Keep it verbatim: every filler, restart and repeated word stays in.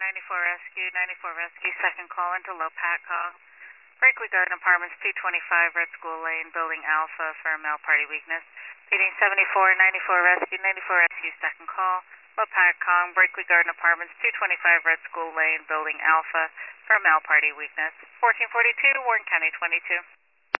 ninety-four Rescue, ninety-four Rescue, second call into Lopatcog. Brakely Garden Apartments, two twenty-five Red School Lane, Building Alpha for male party weakness. P D seventy-four, ninety-four Rescue, ninety-four Rescue, second call. Lopatcog, Brakely Garden Apartments, two twenty-five Red School Lane, Building Alpha for male party weakness. fourteen forty-two, Warren County twenty-two.